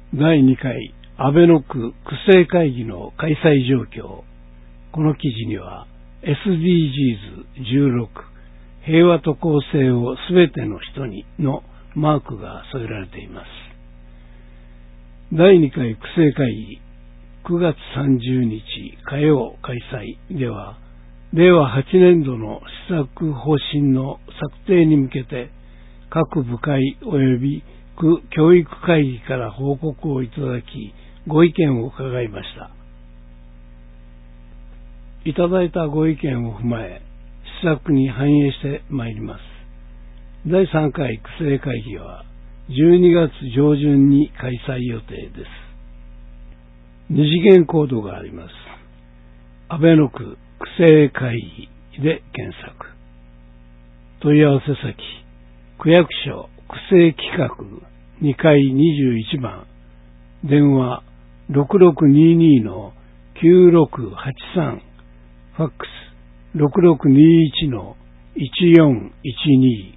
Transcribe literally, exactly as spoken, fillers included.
だいにかい安倍の区区政会議の開催状況。この記事には エスディージーズじゅうろく 平和と公正をすべての人にのマークが添えられています。だいにかい区政会議くがつさんじゅうにち火曜開催では、れいわはちねんどの施策方針の策定に向けて各部会及び区教育会議から報告をいただき、ご意見を伺いました。いただいたご意見を踏まえ、施策に反映してまいります。だいさんかい区政会議はじゅうにがつじょうじゅんに開催予定です。二次元コードがあります。安倍の区区政会議で検索。問い合わせ先、区役所区政企画にかいにじゅういちばん、電話 ろくろくにーにーのきゅうろくはちさん、ファックス ろくろくにーいちのいちよんいちにー